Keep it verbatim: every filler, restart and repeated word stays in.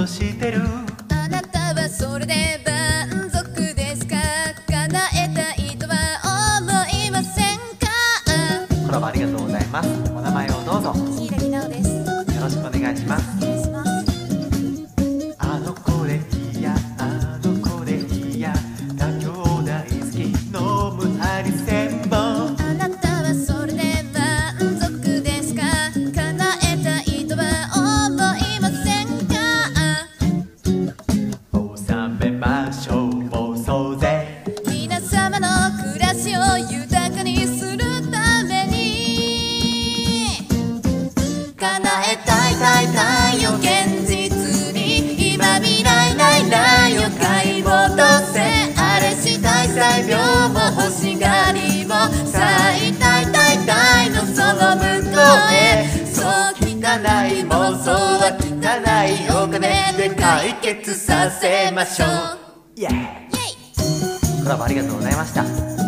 としてる。 あなたはそれで満足ですか？叶えたいとは思いませんか？ コラボありがとうございます。お名前をどうぞ。 柊奈緒です。 よろしくお願いします。 お願いします。 あの子でいいや、あの子でいいや、妥協大好き飲むハリセンボン。 あなたはそれで満足ですか？叶えたいとは思いませんか？ 収めましょう、暴走ぜ。 皆様の暮らしを豊かにするために叶えたいたいたいよ現実に。今未来ないないよ買い戻せ。あれしたい最良も欲しがりも最大大大のその向こうへ。そう汚い妄想は汚いお金で解決させましょう。 イエーイ。コラボありがとうございました。